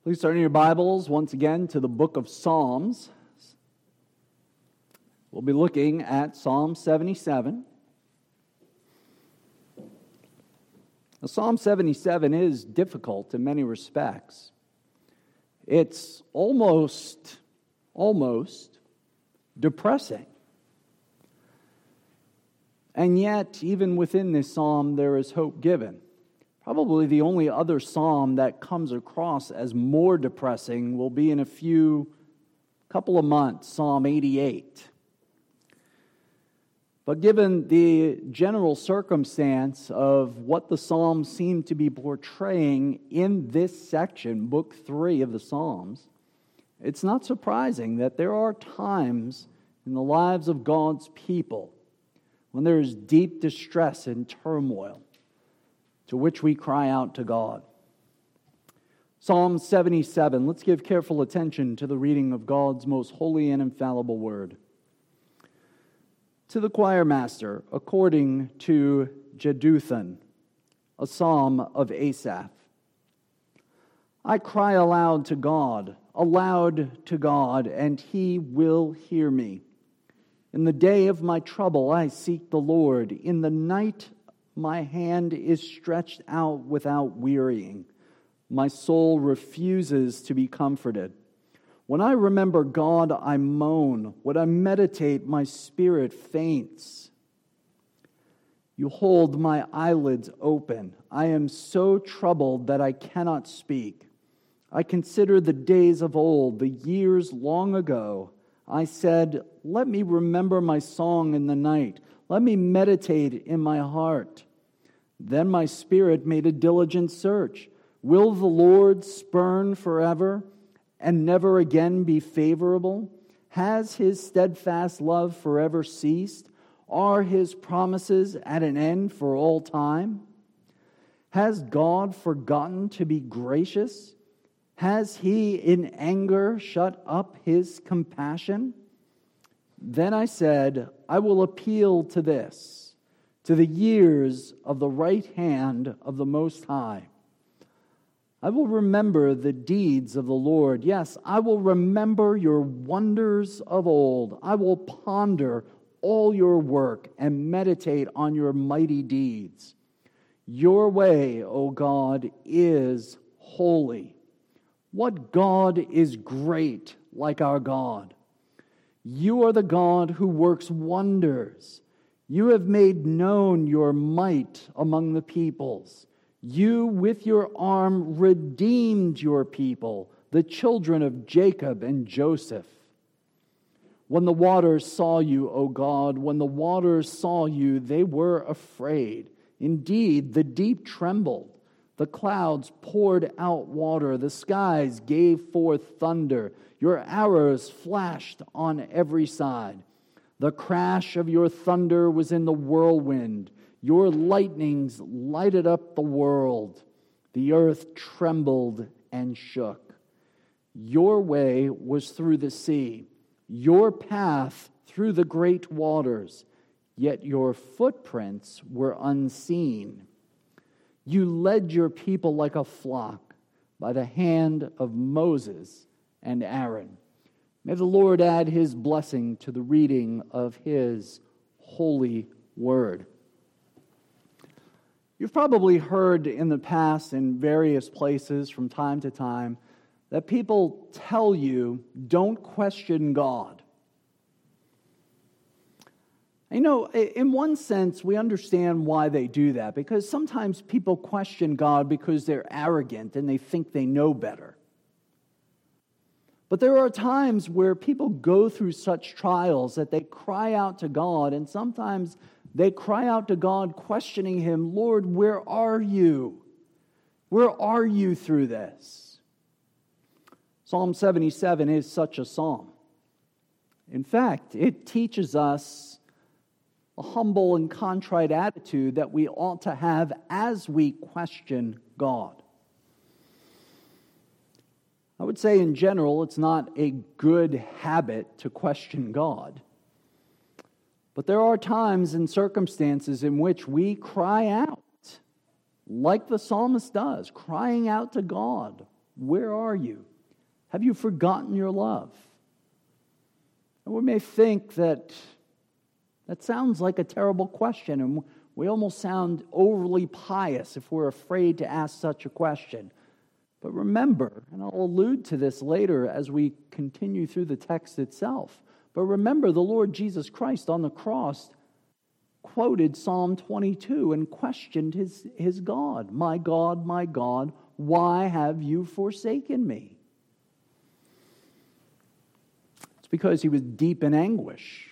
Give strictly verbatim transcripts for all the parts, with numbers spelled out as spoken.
Please turn in your Bibles once again to the book of Psalms. We'll be looking at Psalm seventy-seven. Now, Psalm seventy-seven is difficult in many respects. It's almost, almost depressing. And yet, even within this psalm, there is hope given. Probably the only other psalm that comes across as more depressing will be in a few, couple of months, Psalm eighty-eight. But given the general circumstance of what the Psalms seem to be portraying in this section, Book three of the Psalms, it's not surprising that there are times in the lives of God's people when there is deep distress and turmoil, to which we cry out to God. Psalm seventy-seven, let's give careful attention to the reading of God's most holy and infallible word. To the choir master, according to Jeduthun, a psalm of Asaph. I cry aloud to God, aloud to God, and he will hear me. In the day of my trouble I seek the Lord. In the night my hand is stretched out without wearying. My soul refuses to be comforted. When I remember God, I moan. When I meditate, my spirit faints. You hold my eyelids open. I am so troubled that I cannot speak. I consider the days of old, the years long ago. I said, let me remember my song in the night. Let me meditate in my heart. Then my spirit made a diligent search. Will the Lord spurn forever and never again be favorable? Has his steadfast love forever ceased? Are his promises at an end for all time? Has God forgotten to be gracious? Has he in anger shut up his compassion? Then I said, I will appeal to this, to the years of the right hand of the Most High. I will remember the deeds of the Lord. Yes, I will remember your wonders of old. I will ponder all your work and meditate on your mighty deeds. Your way, O God, is holy. What God is great like our God? You are the God who works wonders. You have made known your might among the peoples. You, with your arm, redeemed your people, the children of Jacob and Joseph. When the waters saw you, O God, when the waters saw you, they were afraid. Indeed, the deep trembled. The clouds poured out water. The skies gave forth thunder. Your arrows flashed on every side. The crash of your thunder was in the whirlwind. Your lightnings lighted up the world. The earth trembled and shook. Your way was through the sea, your path through the great waters, yet your footprints were unseen. You led your people like a flock by the hand of Moses and Aaron. May the Lord add his blessing to the reading of his holy word. You've probably heard in the past in various places from time to time that people tell you, don't question God. You know, in one sense, we understand why they do that, because sometimes people question God because they're arrogant and they think they know better. But there are times where people go through such trials that they cry out to God, and sometimes they cry out to God questioning him, Lord, where are you? Where are you through this? Psalm seventy-seven is such a psalm. In fact, it teaches us a humble and contrite attitude that we ought to have as we question God. I would say in general, it's not a good habit to question God. But there are times and circumstances in which we cry out, like the psalmist does, crying out to God. where are you? Have you forgotten your love? And we may think that that sounds like a terrible question, and we almost sound overly pious if we're afraid to ask such a question. But remember, and I'll allude to this later as we continue through the text itself, but remember the Lord Jesus Christ on the cross quoted Psalm twenty-two and questioned his, his God. My God, my God, why have you forsaken me? It's because he was deep in anguish.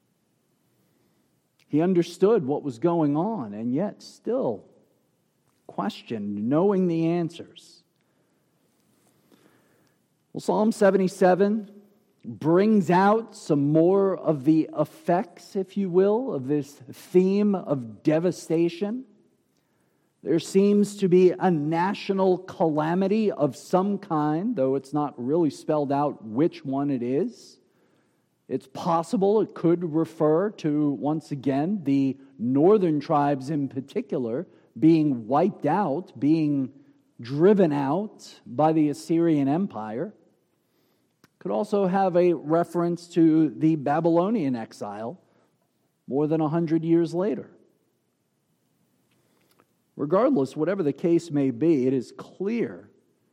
He understood what was going on and yet still questioned, knowing the answers. Well, Psalm seventy-seven brings out some more of the effects, if you will, of this theme of devastation. There seems to be a national calamity of some kind, though it's not really spelled out which one it is. It's possible it could refer to, once again, the northern tribes in particular being wiped out, being driven out by the Assyrian Empire. Could also have a reference to the Babylonian exile more than a hundred years later. Regardless, whatever the case may be, it is clear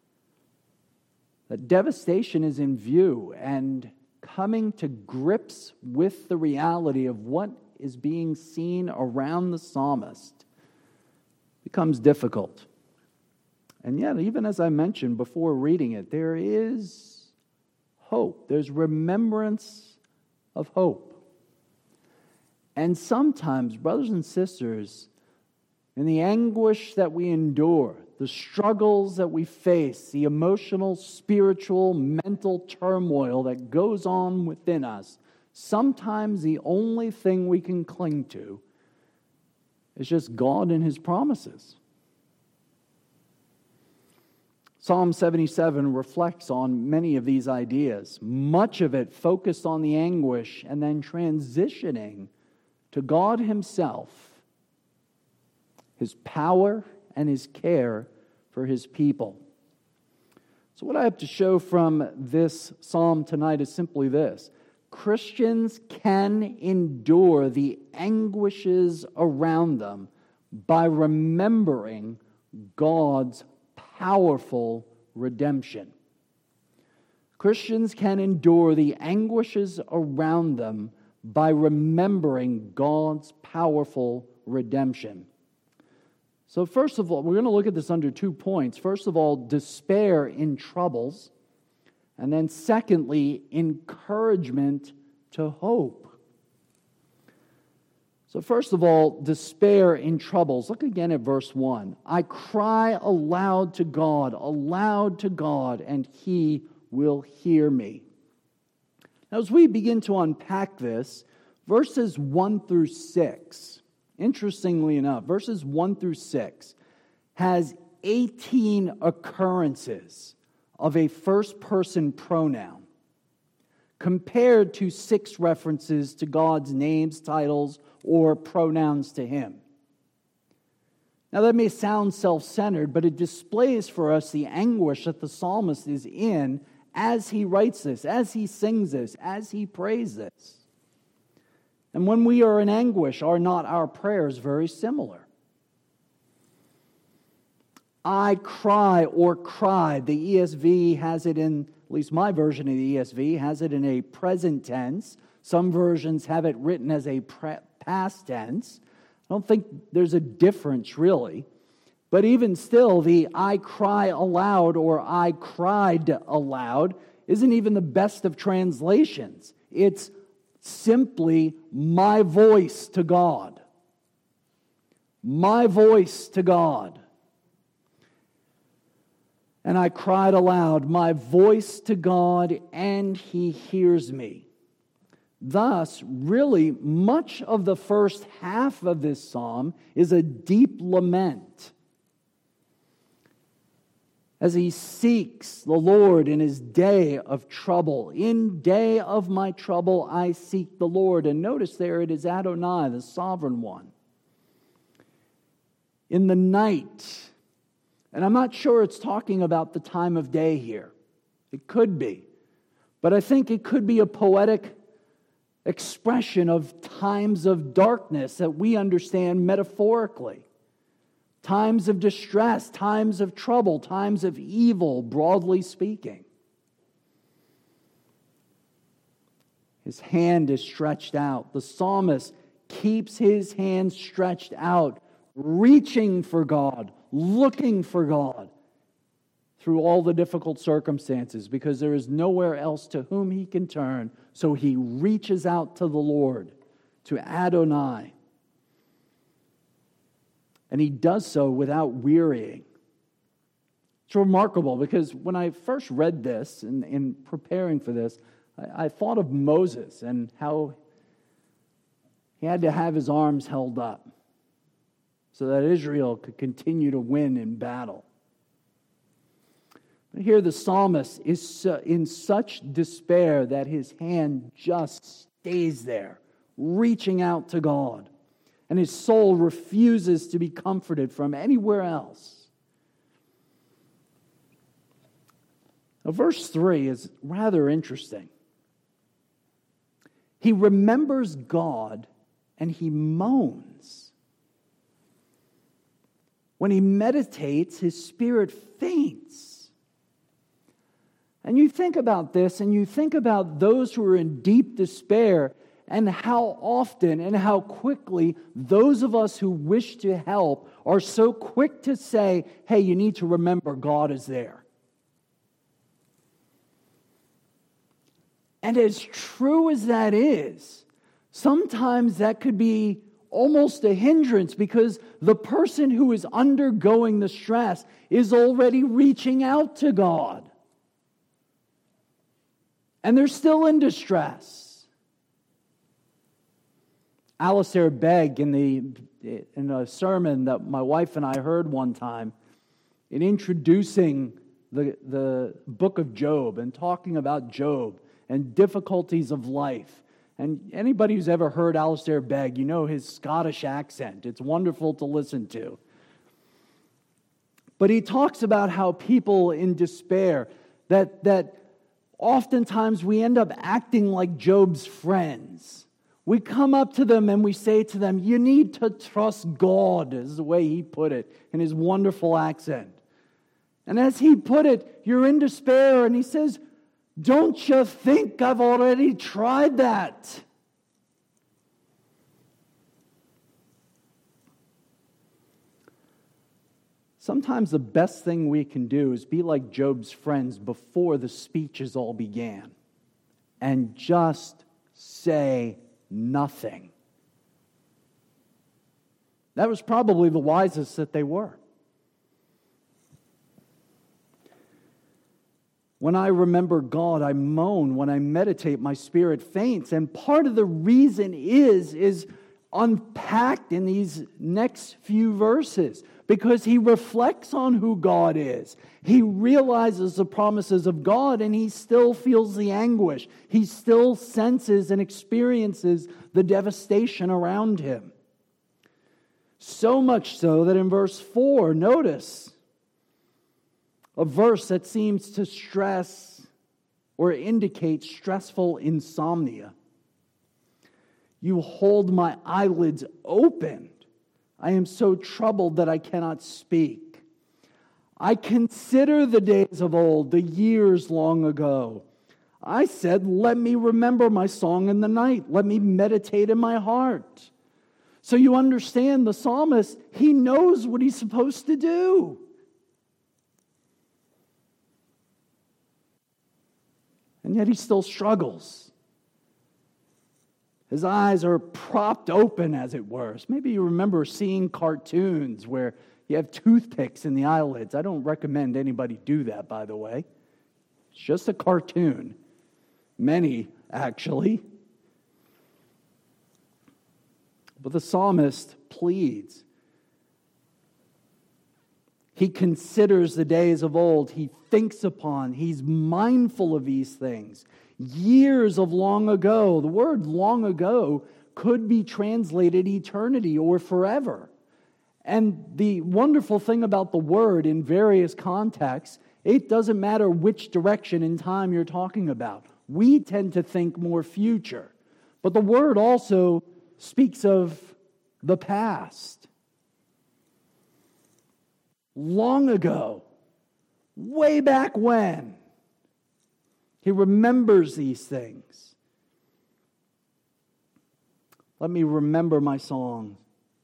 that devastation is in view, and coming to grips with the reality of what is being seen around the psalmist becomes difficult. And yet, even as I mentioned before reading it, there is hope. There's remembrance of hope. And sometimes, brothers and sisters, in the anguish that we endure, the struggles that we face, the emotional, spiritual, mental turmoil that goes on within us, sometimes the only thing we can cling to is just God and His promises. Psalm seventy-seven reflects on many of these ideas, much of it focused on the anguish and then transitioning to God Himself, His power and His care for His people. So what I have to show from this psalm tonight is simply this. Christians can endure the anguishes around them by remembering God's powerful redemption. Christians can endure the anguishes around them by remembering God's powerful redemption. So first of all, we're going to look at this under two points. First of all, despair in troubles. And then secondly, encouragement to hope. So first of all, despair in troubles. Look again at verse one. I cry aloud to God, aloud to God, and He will hear me. Now, as we begin to unpack this, verses one through six, interestingly enough, verses one through six has eighteen occurrences of a first-person pronoun compared to six references to God's names, titles, or pronouns to Him. Now that may sound self-centered, but it displays for us the anguish that the psalmist is in as he writes this, as he sings this, as he prays this. And when we are in anguish, are not our prayers very similar? I cry or cried. The E S V has it in, at least my version of the E S V, has it in a present tense. Some versions have it written as a pre- past tense. I don't think there's a difference really. But even still, the I cry aloud or I cried aloud isn't even the best of translations. It's simply my voice to God. My voice to God. And I cried aloud, my voice to God, and He hears me. Thus, really, much of the first half of this psalm is a deep lament as he seeks the Lord in his day of trouble. In day of my trouble, I seek the Lord. And notice there it is Adonai, the sovereign one. In the night, And I'm not sure it's talking about the time of day here. It could be. But I think it could be a poetic expression of times of darkness that we understand metaphorically. Times of distress, times of trouble, times of evil, broadly speaking. His hand is stretched out. The psalmist keeps his hand stretched out, reaching for God, looking for God through all the difficult circumstances, because there is nowhere else to whom he can turn. So he reaches out to the Lord, to Adonai. And he does so without wearying. It's remarkable, because when I first read this, and in, in preparing for this, I, I thought of Moses and how he had to have his arms held up so that Israel could continue to win in battle. But here the psalmist is in such despair that his hand just stays there, reaching out to God. And his soul refuses to be comforted from anywhere else. Now, verse three is rather interesting. He remembers God and he moans. When he meditates, his spirit faints. And you think about this, and you think about those who are in deep despair, and how often and how quickly those of us who wish to help are so quick to say, hey, you need to remember God is there. And as true as that is, sometimes that could be almost a hindrance, because the person who is undergoing the stress is already reaching out to God. And they're still in distress. Alistair Begg, in the in a sermon that my wife and I heard one time, in introducing the, the book of Job and talking about Job and difficulties of life. And anybody who's ever heard Alistair Begg, you know his Scottish accent. It's wonderful to listen to. But he talks about how people in despair, that that oftentimes we end up acting like Job's friends. We come up to them and we say to them, you need to trust God, is the way he put it in his wonderful accent. And as he put it, you're in despair, and he says, don't you think I've already tried that? Sometimes the best thing we can do is be like Job's friends before the speeches all began and just say nothing. That was probably the wisest that they were. When I remember God, I moan. When I meditate, my spirit faints. And part of the reason is, is unpacked in these next few verses, because he reflects on who God is. He realizes the promises of God, and he still feels the anguish. He still senses and experiences the devastation around him. So much so that in verse four, notice a verse that seems to stress or indicate stressful insomnia. You hold my eyelids open. I am so troubled that I cannot speak. I consider the days of old, the years long ago. I said, let me remember my song in the night. Let me meditate in my heart. So you understand the psalmist, he knows what he's supposed to do. And yet he still struggles. His eyes are propped open, as it were. So maybe you remember seeing cartoons where you have toothpicks in the eyelids. I don't recommend anybody do that, by the way. It's just a cartoon. Many, actually. But the psalmist pleads. He considers the days of old. He thinks upon, he's mindful of these things. Years of long ago. The word long ago could be translated eternity or forever. And the wonderful thing about the word in various contexts, it doesn't matter which direction in time you're talking about. We tend to think more future. But the word also speaks of the past. Long ago, way back when, he remembers these things. Let me remember my song.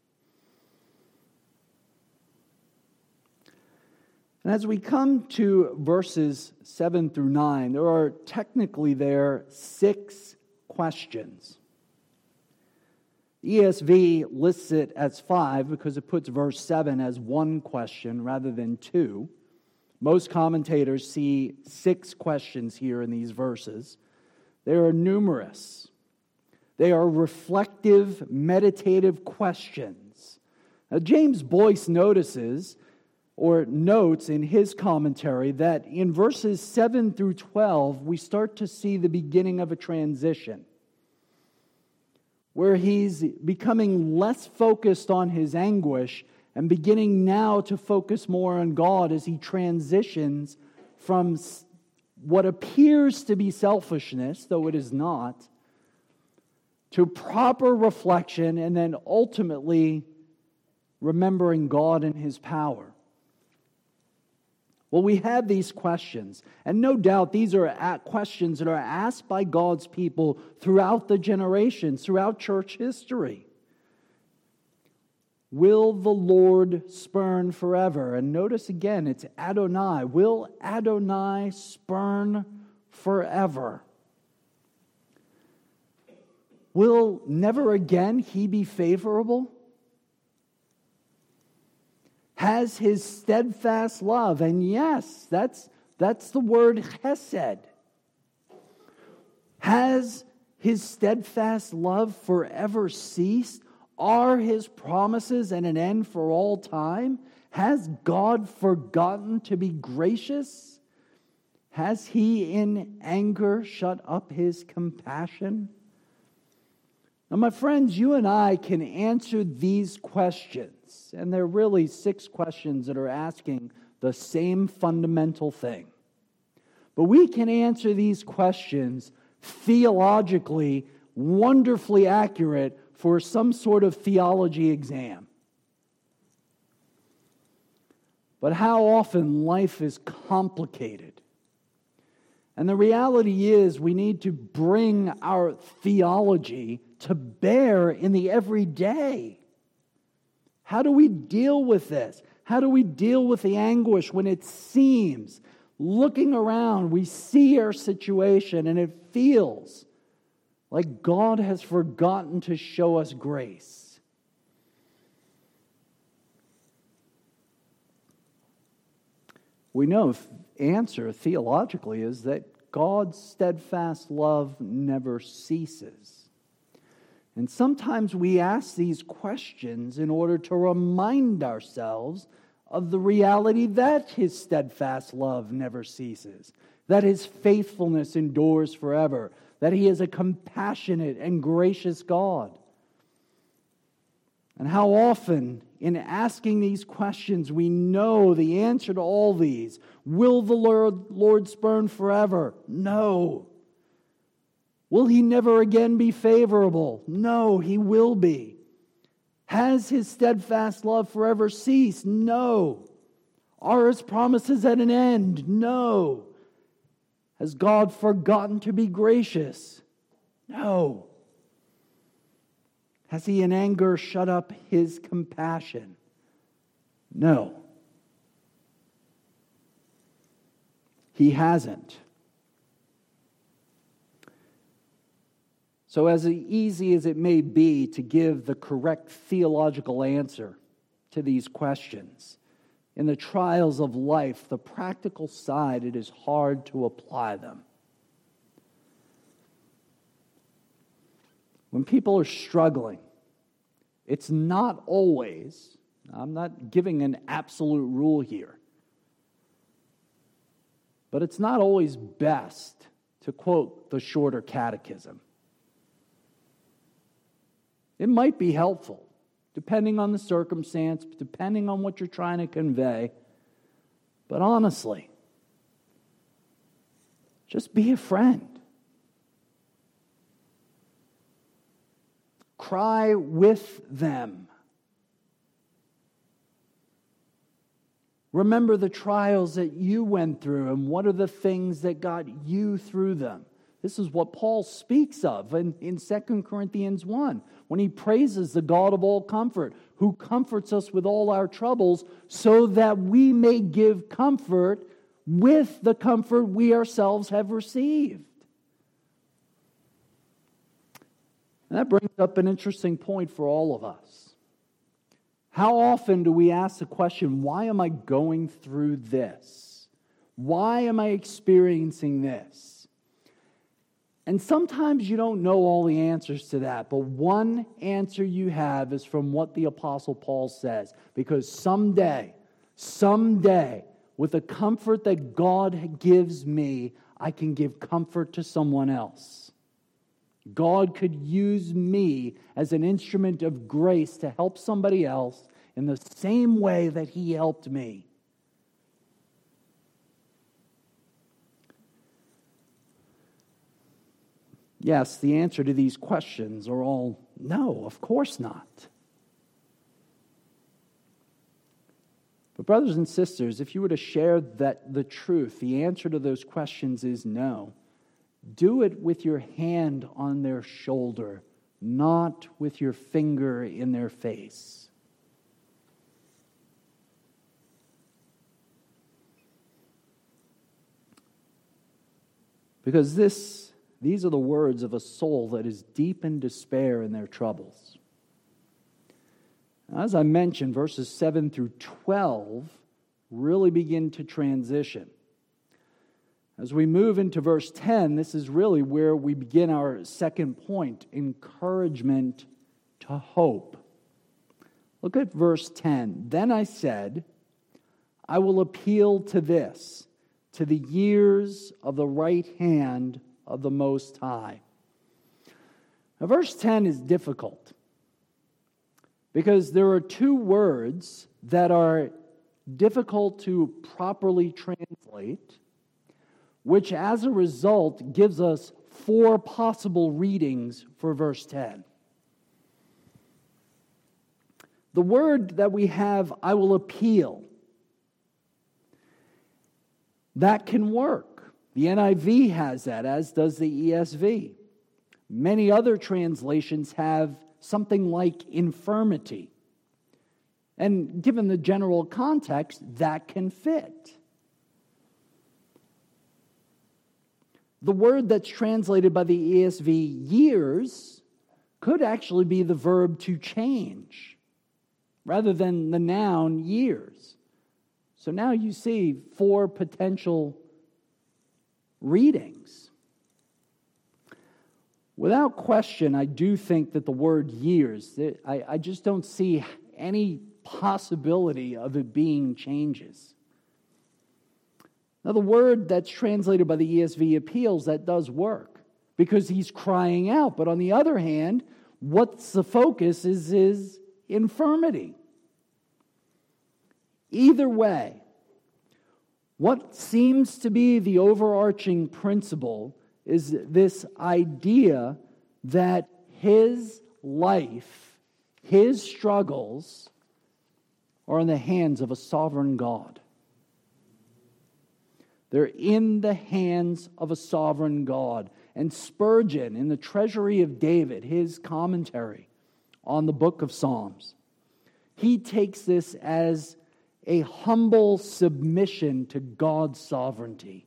And as we come to verses seven through nine, there are technically there six questions. The E S V lists it as five because it puts verse seven as one question rather than two. Most commentators see six questions here in these verses. They are numerous. They are reflective, meditative questions. Now, James Boyce notices or notes in his commentary that in verses seven through twelve, we start to see the beginning of a transition where he's becoming less focused on his anguish and beginning now to focus more on God as he transitions from what appears to be selfishness, though it is not, to proper reflection and then ultimately remembering God and his power. Well, we have these questions, and no doubt these are questions that are asked by God's people throughout the generations, throughout church history. Will the Lord spurn forever? And notice again, it's Adonai. Will Adonai spurn forever? Will never again he be favorable? Has his steadfast love, and yes, that's, that's the word chesed. Has his steadfast love forever ceased? Are his promises at an end for all time? Has God forgotten to be gracious? Has he in anger shut up his compassion? Now, my friends, you and I can answer these questions, and they're really six questions that are asking the same fundamental thing. But we can answer these questions theologically, wonderfully accurate for some sort of theology exam. But how often life is complicated. And the reality is we need to bring our theology to bear in the everyday. How do we deal with this? How do we deal with the anguish when it seems, looking around, we see our situation and it feels like God has forgotten to show us grace? We know the answer theologically is that God's steadfast love never ceases. And sometimes we ask these questions in order to remind ourselves of the reality that his steadfast love never ceases, that his faithfulness endures forever, that he is a compassionate and gracious God. And how often in asking these questions we know the answer to all these. Will the Lord, Lord spurn forever? No. Will he never again be favorable? No, he will be. Has his steadfast love forever ceased? No. Are his promises at an end? No. Has God forgotten to be gracious? No. Has he in anger shut up his compassion? No. He hasn't. So as easy as it may be to give the correct theological answer to these questions, in the trials of life, the practical side, it is hard to apply them. When people are struggling, it's not always, I'm not giving an absolute rule here, but it's not always best to quote the Shorter Catechism. It might be helpful, depending on the circumstance, depending on what you're trying to convey. But honestly, just be a friend. Cry with them. Remember the trials that you went through and what are the things that got you through them. This is what Paul speaks of in, in Second Corinthians one, when he praises the God of all comfort, who comforts us with all our troubles, so that we may give comfort with the comfort we ourselves have received. And that brings up an interesting point for all of us. How often do we ask the question, why am I going through this? Why am I experiencing this? And sometimes you don't know all the answers to that, but one answer you have is from what the Apostle Paul says. Because someday, someday, with the comfort that God gives me, I can give comfort to someone else. God could use me as an instrument of grace to help somebody else in the same way that He helped me. Yes, the answer to these questions are all no, of course not. But brothers and sisters, if you were to share that the truth, the answer to those questions is no. Do it with your hand on their shoulder, not with your finger in their face. Because this These are the words of a soul that is deep in despair in their troubles. As I mentioned, verses seven through twelve really begin to transition. As we move into verse ten, this is really where we begin our second point, encouragement to hope. Look at verse ten. Then I said, I will appeal to this, to the years of the right hand of the Most High. Now, verse ten is difficult because there are two words that are difficult to properly translate, which as a result gives us four possible readings for verse ten. The word that we have, I will appeal, that can work. The N I V has that, as does the E S V. Many other translations have something like infirmity. And given the general context, that can fit. The word that's translated by the E S V, years, could actually be the verb to change, rather than the noun years. So now you see four potential readings. Without question, I do think that the word years, I, I just don't see any possibility of it being changes. Now, the word that's translated by the E S V, appeals, that does work because he's crying out. But on the other hand, what's the focus is his infirmity. Either way, what seems to be the overarching principle is this idea that his life, his struggles, are in the hands of a sovereign God. They're in the hands of a sovereign God. And Spurgeon, in the Treasury of David, his commentary on the book of Psalms, he takes this as a humble submission to God's sovereignty.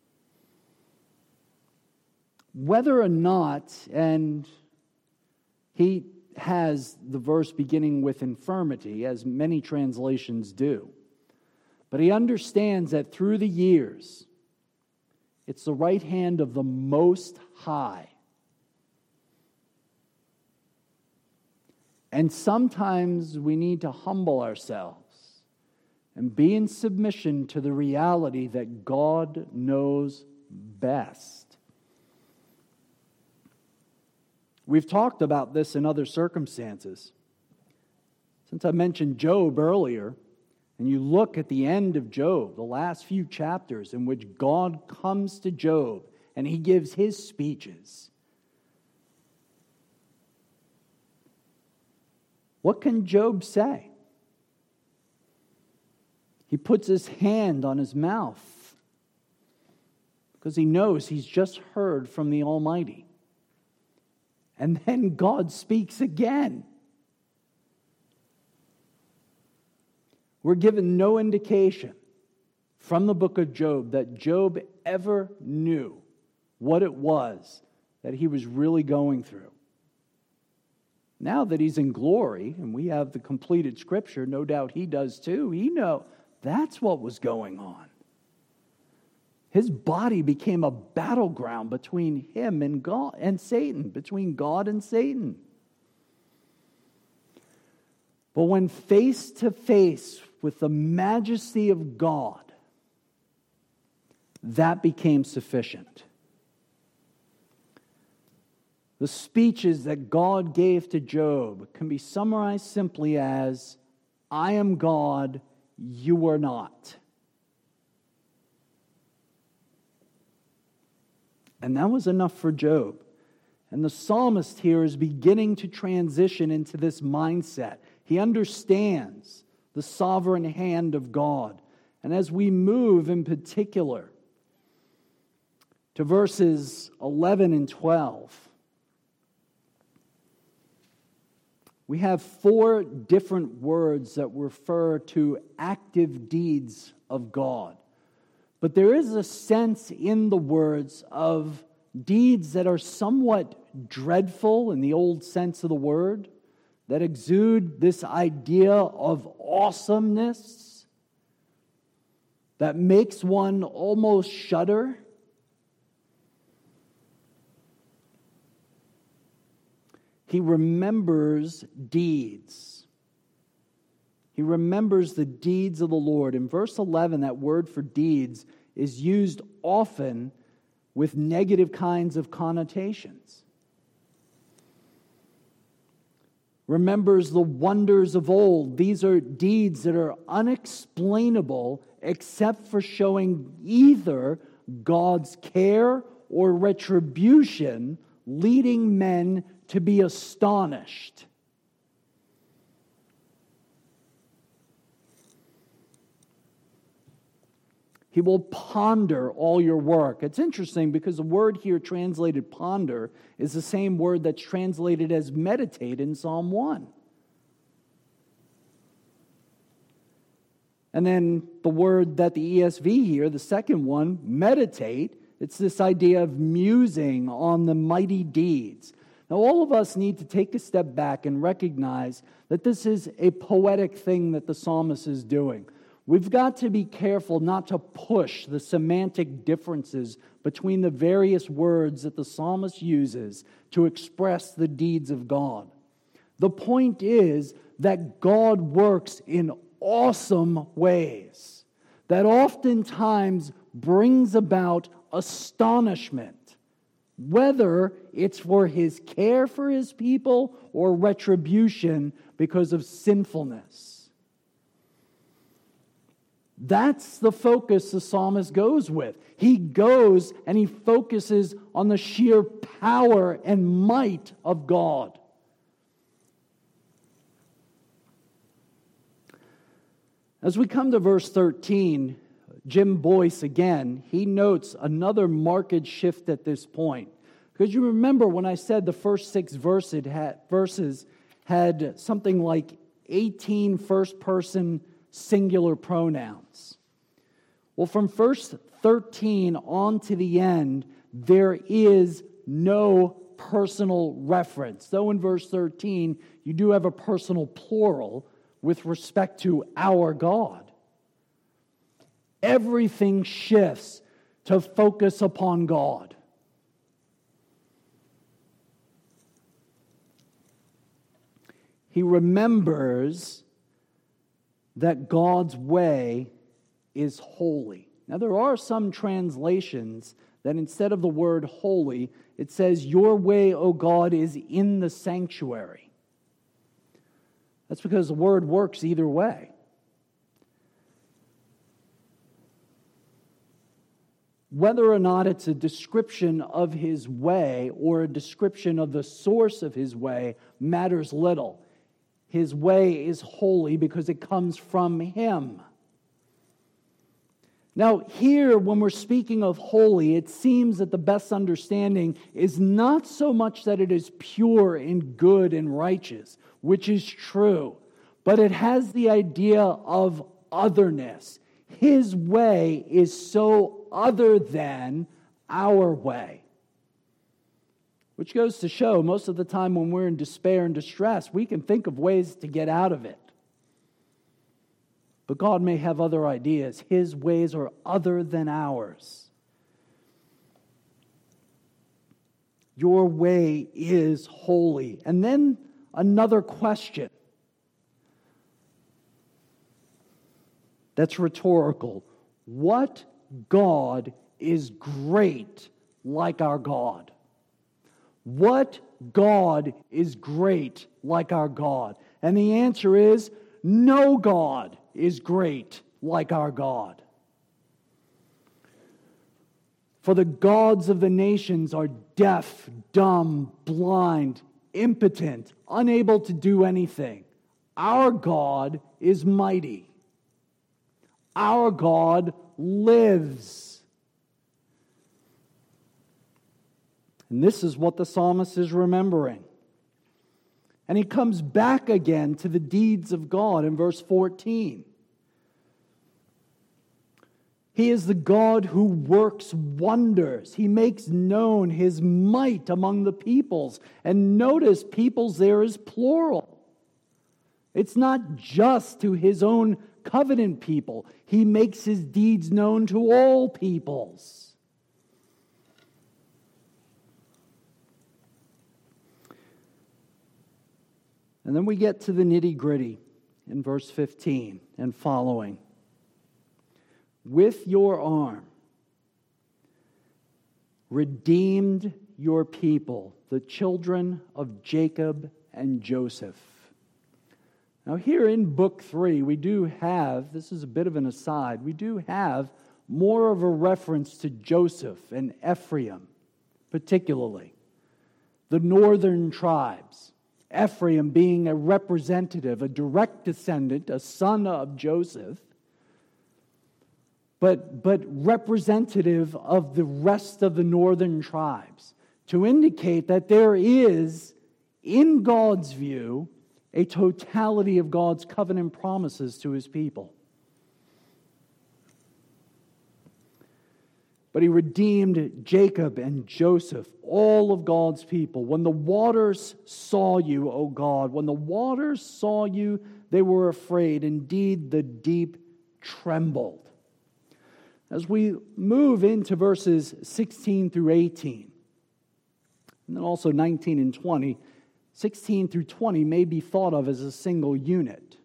Whether or not, and he has the verse beginning with infirmity, as many translations do, but he understands that through the years, it's the right hand of the Most High. And sometimes we need to humble ourselves and be in submission to the reality that God knows best. We've talked about this in other circumstances. Since I mentioned Job earlier, and you look at the end of Job, the last few chapters in which God comes to Job and he gives his speeches, what can Job say? He puts his hand on his mouth because he knows he's just heard from the Almighty. And then God speaks again. We're given no indication from the book of Job that Job ever knew what it was that he was really going through. Now that he's in glory, and we have the completed scripture, no doubt he does too, he knows that's what was going on. His body became a battleground between him and God and Satan, between God and Satan. But when face to face with the majesty of God, that became sufficient. The speeches that God gave to Job can be summarized simply as, I am God, you are not. And that was enough for Job. And the psalmist here is beginning to transition into this mindset. He understands the sovereign hand of God. And as we move in particular to verses eleven and twelve, we have four different words that refer to active deeds of God. But there is a sense in the words of deeds that are somewhat dreadful in the old sense of the word, that exude this idea of awesomeness that makes one almost shudder. He remembers deeds. He remembers the deeds of the Lord. In verse eleven, that word for deeds is used often with negative kinds of connotations. Remembers the wonders of old. These are deeds that are unexplainable except for showing either God's care or retribution, leading men to be astonished. He will ponder all your work. It's interesting because the word here translated ponder is the same word that's translated as meditate in Psalm one. And then the word that the E S V here, the second one, meditate, it's this idea of musing on the mighty deeds. Now, all of us need to take a step back and recognize that this is a poetic thing that the psalmist is doing. We've got to be careful not to push the semantic differences between the various words that the psalmist uses to express the deeds of God. The point is that God works in awesome ways that oftentimes brings about astonishment, whether it's for his care for his people or retribution because of sinfulness. That's the focus the psalmist goes with. He goes and he focuses on the sheer power and might of God. As we come to verse thirteen, Jim Boyce again, he notes another marked shift at this point. Because you remember when I said the first six verses had, verses had something like eighteen first-person singular pronouns. Well, from verse thirteen on to the end, there is no personal reference. Though in verse thirteen, you do have a personal plural with respect to our God. Everything shifts to focus upon God. He remembers that God's way is holy. Now, there are some translations that instead of the word holy, it says, your way, O God, is in the sanctuary. That's because the word works either way. Whether or not it's a description of his way or a description of the source of his way matters little. His way is holy because it comes from him. Now, here, when we're speaking of holy, it seems that the best understanding is not so much that it is pure and good and righteous, which is true, but it has the idea of otherness. His way is so other than our way. Which goes to show, most of the time when we're in despair and distress, we can think of ways to get out of it. But God may have other ideas. His ways are other than ours. Your way is holy. And then another question that's rhetorical. What God is great like our God? What God is great like our God? And the answer is, no God is great like our God. For the gods of the nations are deaf, dumb, blind, impotent, unable to do anything. Our God is mighty. Our God lives. And this is what the psalmist is remembering. And he comes back again to the deeds of God in verse fourteen. He is the God who works wonders. He makes known his might among the peoples. And notice, peoples there is plural. It's not just to his own covenant people. He makes his deeds known to all peoples. And then we get to the nitty-gritty in verse fifteen and following. With your arm, redeemed your people, the children of Jacob and Joseph. Now here in book three, we do have, this is a bit of an aside, we do have more of a reference to Joseph and Ephraim, particularly the northern tribes. Ephraim being a representative, a direct descendant, a son of Joseph, but, but representative of the rest of the northern tribes, to indicate that there is, in God's view, a totality of God's covenant promises to his people. But he redeemed Jacob and Joseph, all of God's people. When the waters saw you, O God, when the waters saw you, they were afraid. Indeed, the deep trembled. As we move into verses sixteen through eighteen, and then also nineteen and twenty, sixteen through twenty may be thought of as a single unit.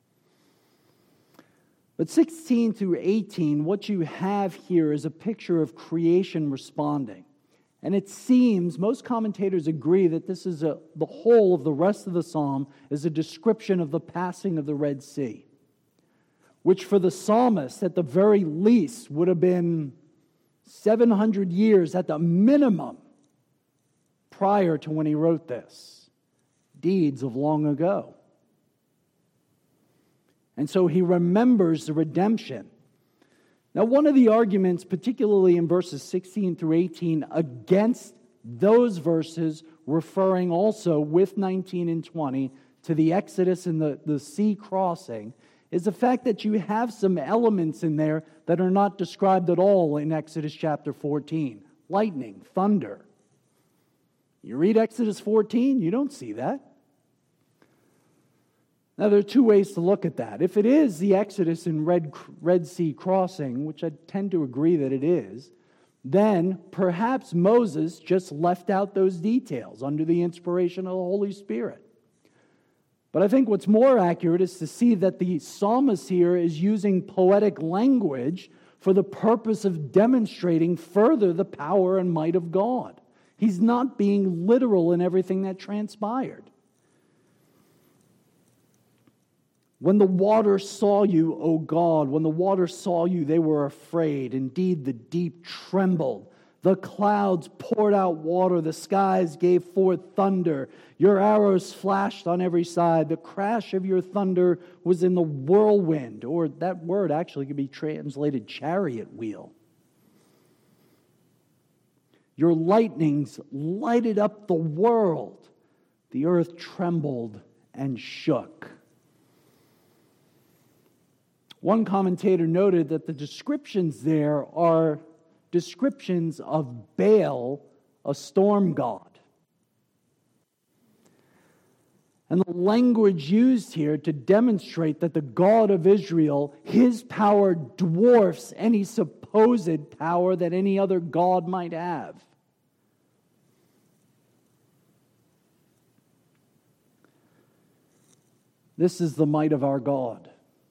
But sixteen through eighteen, what you have here is a picture of creation responding. And it seems, most commentators agree that this is a, the whole of the rest of the psalm is a description of the passing of the Red Sea, which for the psalmist, at the very least, would have been seven hundred years at the minimum prior to when he wrote this. Deeds of long ago. And so he remembers the redemption. Now, one of the arguments, particularly in verses sixteen through eighteen, against those verses, referring also with nineteen and twenty to the Exodus and the, the sea crossing, is the fact that you have some elements in there that are not described at all in Exodus chapter fourteen. Lightning, thunder. You read Exodus fourteen, you don't see that. Now, there are two ways to look at that. If it is the Exodus and Red, Red Sea crossing, which I tend to agree that it is, then perhaps Moses just left out those details under the inspiration of the Holy Spirit. But I think what's more accurate is to see that the psalmist here is using poetic language for the purpose of demonstrating further the power and might of God. He's not being literal in everything that transpired. When the waters saw you, O God, when the waters saw you, they were afraid. Indeed, the deep trembled. The clouds poured out water. The skies gave forth thunder. Your arrows flashed on every side. The crash of your thunder was in the whirlwind. Or that word actually could be translated chariot wheel. Your lightnings lighted up the world. The earth trembled and shook. One commentator noted that the descriptions there are descriptions of Baal, a storm god. And the language used here to demonstrate that the God of Israel, his power dwarfs any supposed power that any other god might have. This is the might of our God.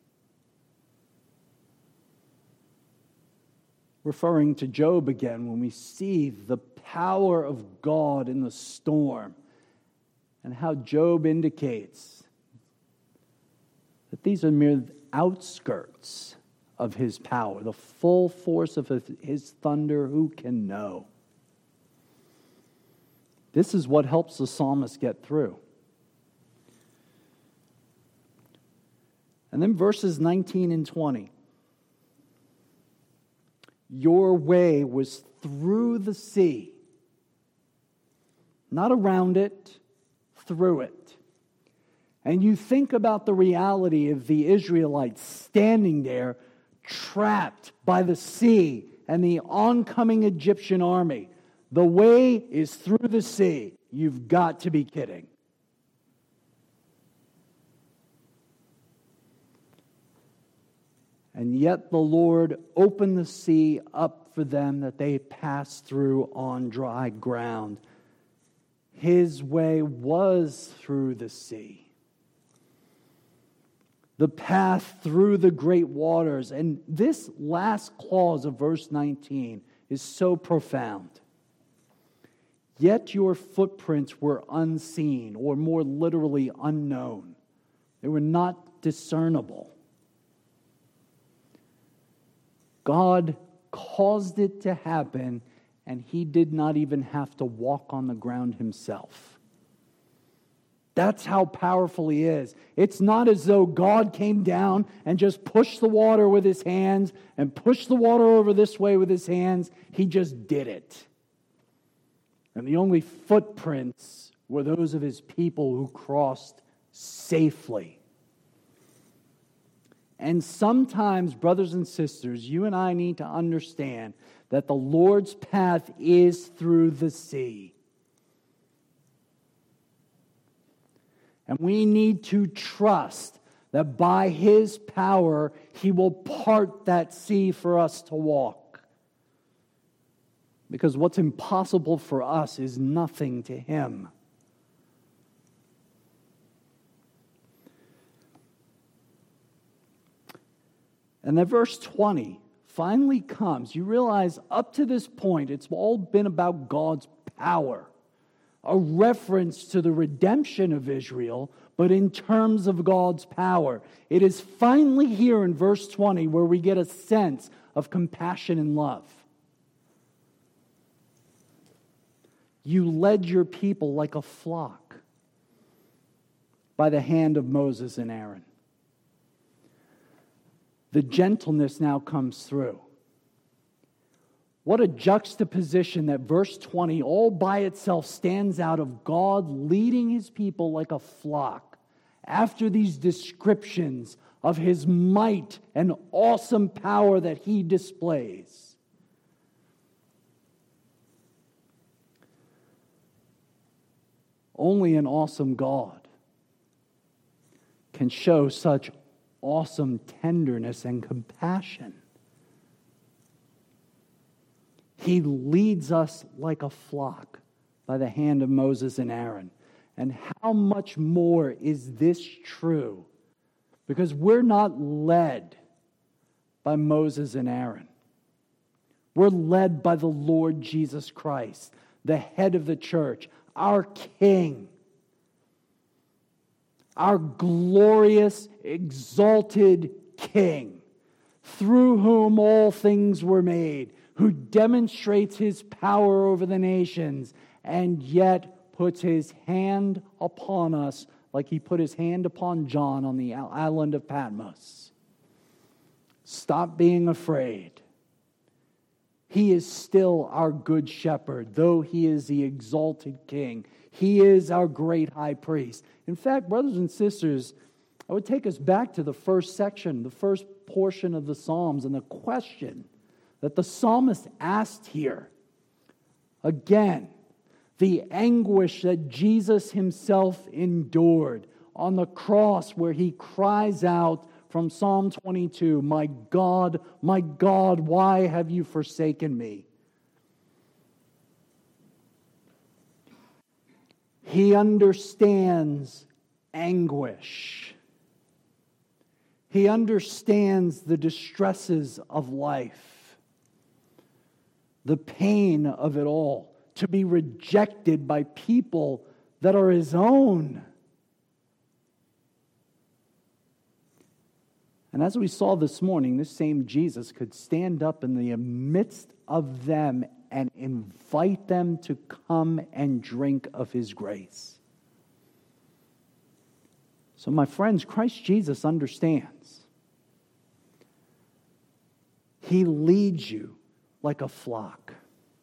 Referring to Job again, when we see the power of God in the storm, and how Job indicates that these are mere outskirts of his power. The full force of his thunder, who can know? This is what helps the psalmist get through. And then verses nineteen and twenty. Your way was through the sea, not around it, through it. And you think about the reality of the Israelites standing there, trapped by the sea and the oncoming Egyptian army. The way is through the sea. You've got to be kidding. And yet the Lord opened the sea up for them that they passed through on dry ground. His way was through the sea. The path through the great waters. And this last clause of verse nineteen is so profound. Yet your footprints were unseen, or more literally unknown. They were not discernible. God caused it to happen, and he did not even have to walk on the ground himself. That's how powerful he is. It's not as though God came down and just pushed the water with his hands and pushed the water over this way with his hands. He just did it. And the only footprints were those of his people who crossed safely. And sometimes, brothers and sisters, you and I need to understand that the Lord's path is through the sea. And we need to trust that by his power, he will part that sea for us to walk. Because what's impossible for us is nothing to him. And then verse twenty finally comes. You realize up to this point, it's all been about God's power. A reference to the redemption of Israel, but in terms of God's power. It is finally here in verse twenty where we get a sense of compassion and love. You led your people like a flock by the hand of Moses and Aaron. The gentleness now comes through. What a juxtaposition that verse twenty all by itself stands out of God leading his people like a flock after these descriptions of his might and awesome power that he displays. Only an awesome God can show such awesome tenderness and compassion. He leads us like a flock by the hand of Moses and Aaron. And how much more is this true? Because we're not led by Moses and Aaron. We're led by the Lord Jesus Christ, the head of the church, our King. our glorious, exalted King, through whom all things were made, who demonstrates his power over the nations, and yet puts his hand upon us like he put his hand upon John on the island of Patmos. Stop being afraid. He is still our good shepherd, though he is the exalted King. He is our great high priest. In fact, brothers and sisters, I would take us back to the first section, the first portion of the Psalms, and the question that the psalmist asked here. Again, the anguish that Jesus himself endured on the cross, where he cries out from Psalm twenty-two, "My God, my God, why have you forsaken me?" He understands anguish. He understands the distresses of life, the pain of it all, to be rejected by people that are his own. And as we saw this morning, this same Jesus could stand up in the midst of them and invite them to come and drink of his grace. So, my friends, Christ Jesus understands. He leads you like a flock.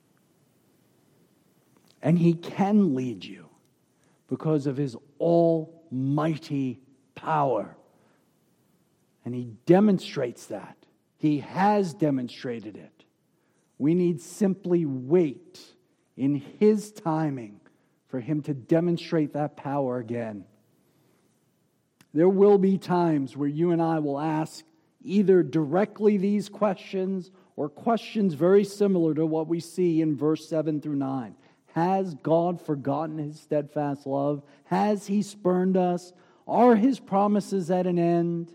And he can lead you because of his almighty power. And he demonstrates that. He has demonstrated it. We need simply wait in his timing for him to demonstrate that power again. There will be times where you and I will ask either directly these questions or questions very similar to what we see in verse seven through nine. Has God forgotten his steadfast love? Has he spurned us? Are his promises at an end?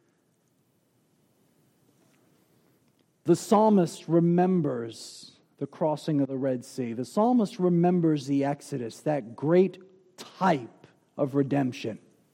The psalmist remembers the crossing of the Red Sea. The psalmist remembers the Exodus, that great type of redemption.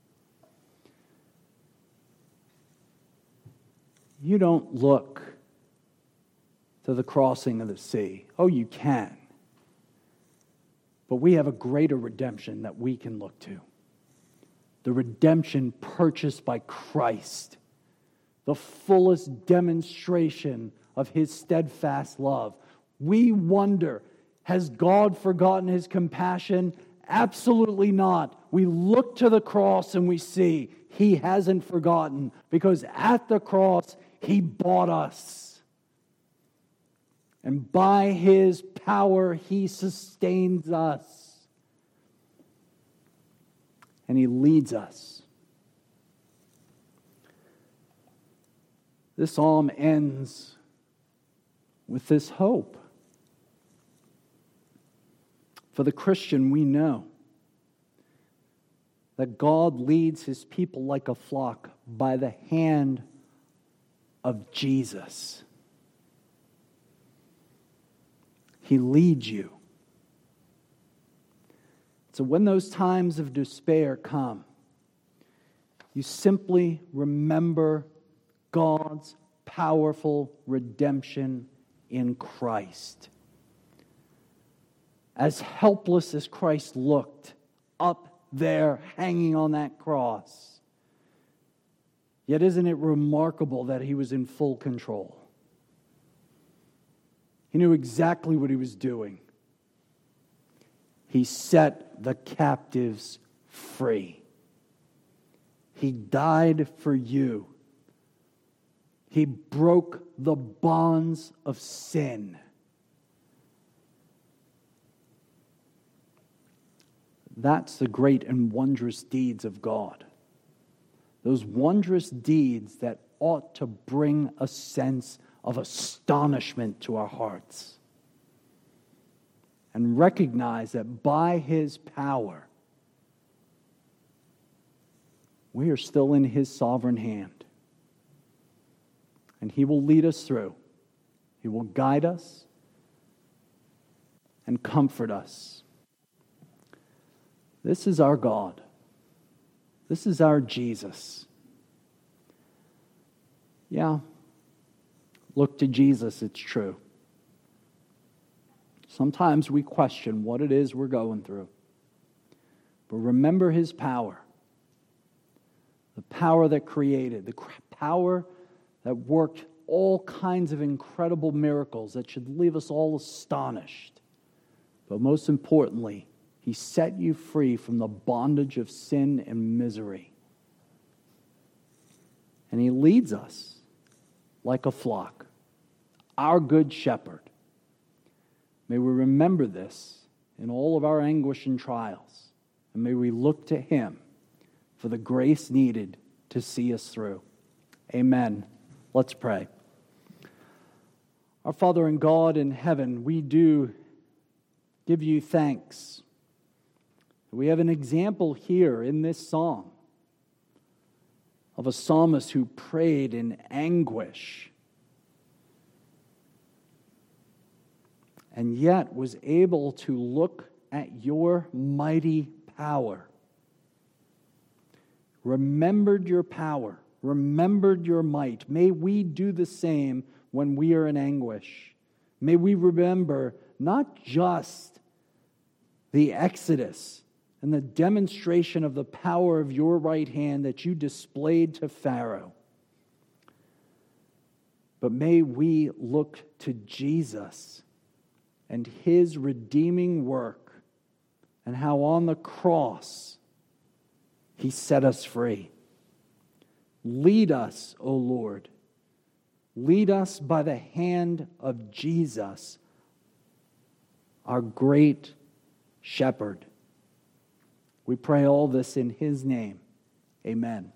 You don't look to the crossing of the sea. Oh, you can. But we have a greater redemption that we can look to. The redemption purchased by Christ. The fullest demonstration of his steadfast love. We wonder, has God forgotten his compassion? Absolutely not. We look to the cross and we see he hasn't forgotten, because at the cross he bought us. And by his power he sustains us. And he leads us. This psalm ends with this hope. For the Christian, we know that God leads his people like a flock by the hand of Jesus. He leads you. So when those times of despair come, you simply remember God's powerful redemption in Christ. As helpless as Christ looked up there hanging on that cross, yet isn't it remarkable that he was in full control? He knew exactly what he was doing. He set the captives free. He died for you. He broke the bonds of sin. That's the great and wondrous deeds of God. Those wondrous deeds that ought to bring a sense of astonishment to our hearts. And recognize that by his power, we are still in his sovereign hand. And he will lead us through. He will guide us and comfort us. This is our God. This is our Jesus. Yeah, look to Jesus, it's true. Sometimes we question what it is we're going through. But remember his power. The power that created, the power that worked all kinds of incredible miracles that should leave us all astonished. But most importantly, he set you free from the bondage of sin and misery. And he leads us like a flock, our good shepherd. May we remember this in all of our anguish and trials, and may we look to him for the grace needed to see us through. Amen. Let's pray. Our Father and God in heaven, we do give you thanks. We have an example here in this song of a psalmist who prayed in anguish and yet was able to look at your mighty power, remembered your power, remembered your might. May we do the same when we are in anguish. May we remember not just the Exodus and the demonstration of the power of your right hand that you displayed to Pharaoh, but may we look to Jesus and his redeeming work and how on the cross he set us free. Lead us, O Lord. Lead us by the hand of Jesus, our great shepherd. We pray all this in his name. Amen.